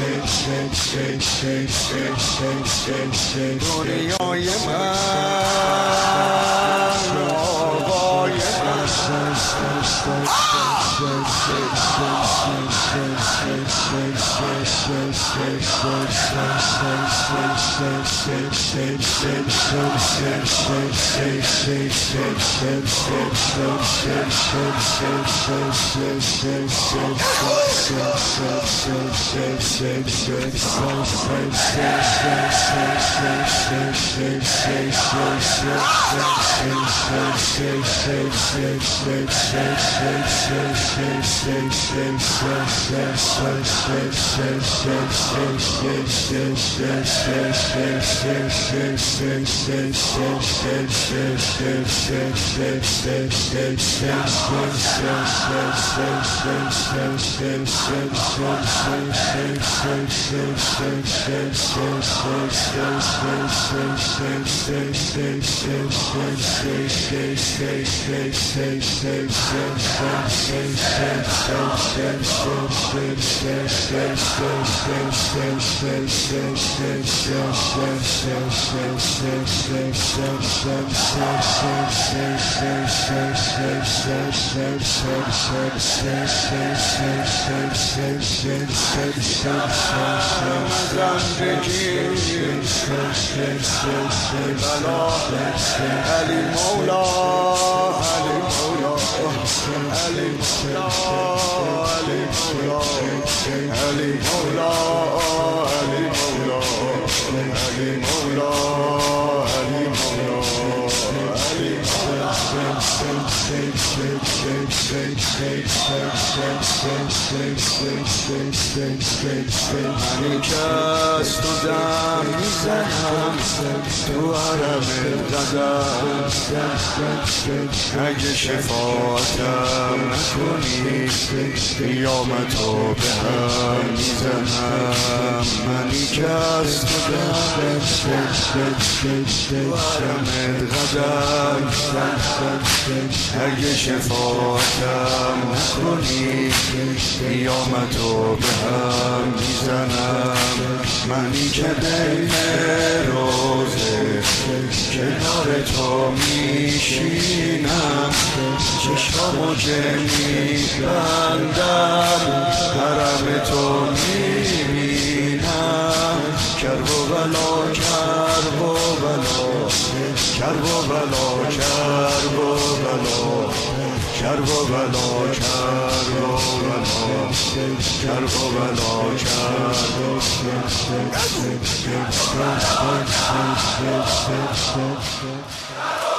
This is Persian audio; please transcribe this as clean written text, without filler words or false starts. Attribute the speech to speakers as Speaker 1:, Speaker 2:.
Speaker 1: دنیای من آقای علی مولا علی مولا علی مولا علی مولا علی مولا علی مولا علی مولا علی مولا منی که از تو دم میزنم تو حرم غزل اگه شفاعتم نکنی قیامتو به هم میزنم منی که از تو دم تو حرم غزل اگه شفاعتم نکنی قیامتو به هم میزنم منی که بین روزه کنار تو میشینم چشمامو که میبندم حرم تو میبینم کرب و بلا کرب و بلا کرب و بلا کرب و بلا کرب و بلا کرب و بلا کرب و بلا کرب